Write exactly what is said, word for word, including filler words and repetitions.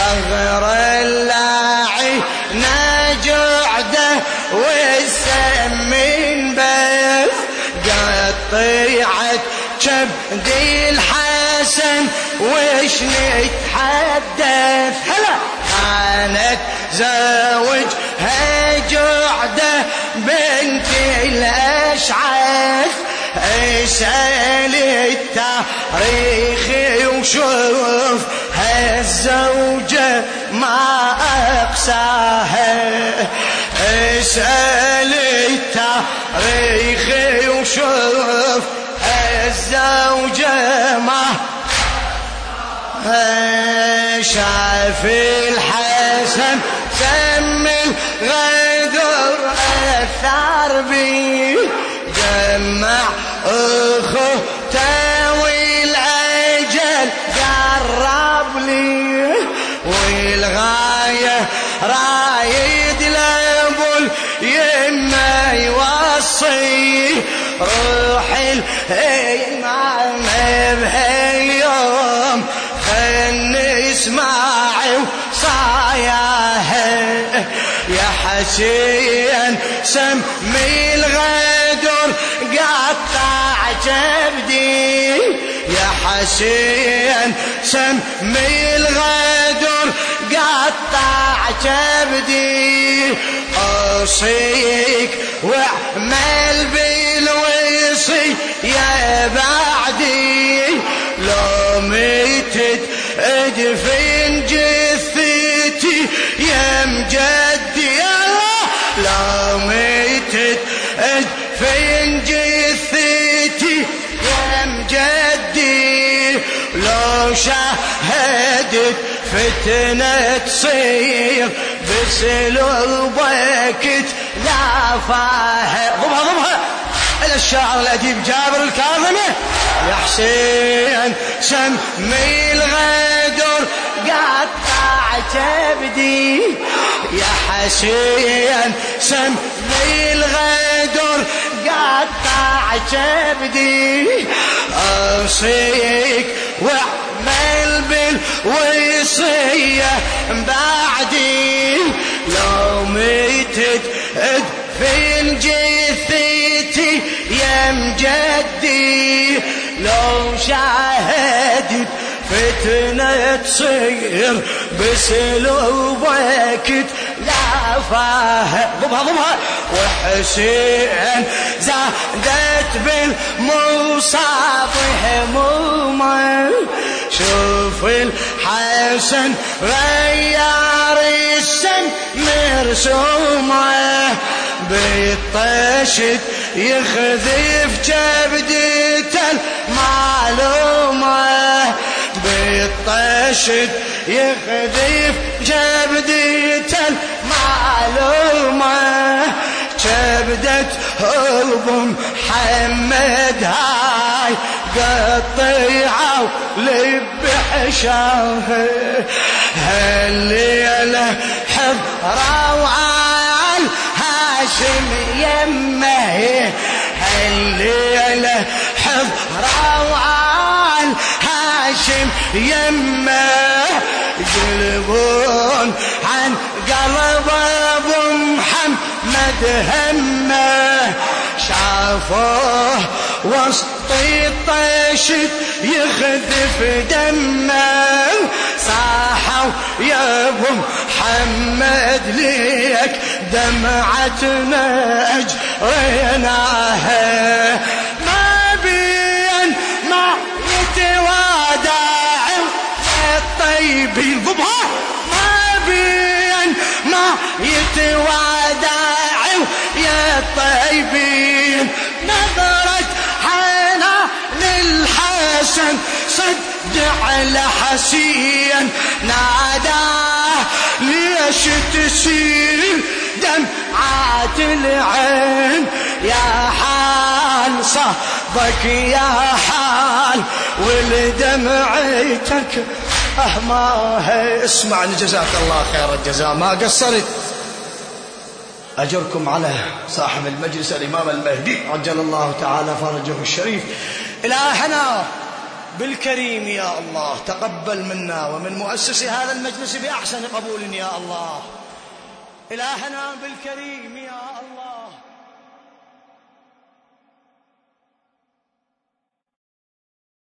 صغر اللاعي نجعده والسم من بث قطيعت كبدي الحسن وش نتحدث هلا كانت زوجها جعده بنت الاشعث اسأل التاريخ وشوف هالزوجة ما أقساها اسأل التاريخ وشوف هالزوجة ما شاف الحسن سم الغدر أثار بي جمع أخوته والعجل قرب لي والغاية رايد لابو اليمة يوصي روح الإمام بهاليوم خل نسمع وصاياه يا حسين سمي الغدر قطع جبدي يا حسين سمي الغدر قطع جبدي أوصيك واعمل بالوصي يا بعدي لو ميتت ادفن جثتي يا مجدي لو ميتت ادفن جثتي يا مجدي لو شاهدت فتنة تصير بسلوبك تلافاها ضبها ضبها إلى الشاعر الأديب جابر الكاظمي يا حسين سمي الغدر قطع جبدي يا حسين سمي الغدر قطع جبدي أوصيك واعمل بالوصية بعدي لو ميتت ادفن جثتي يا مجدي لو شاهدت فتنة تصير بسلوبك تلافاها ضبها ضبها وحسين زادت بالمصاب همومه شوف الحسن غير السم مرسومه بالطشت يخذف جبدته المعلومه بالطشت يخذف جبدته المعلومه كبدة أبو محمد هاي قطيعة ولب حشاها هالليلة حضرة وعال هاشم يمه هالليلة حضرة وعال هاشم يمه يقلبون عن قلب أبو محمد همه شافوه وسط الطشت يخذف دمه صاحوا يا ابو محمد ليك دمعتنا اجريناها ما بين ما يتوادع الطيبين ضبها ما بين ما يتوادع يا الطيبين نظرت حنا للحسن صد على حسين ناداه ليش تسيل دمعات العين يا حال صهبك يا حال ولدمعتك أهماها اسمعني جزاك الله خير الجزاء ما قصرت أجركم على صاحب المجلس الإمام المهدي عجل الله تعالى فرجه الشريف إلهنا بالكريم يا الله تقبل منا ومن مؤسس هذا المجلس بأحسن قبول يا الله. إلهنا بالكريم يا الله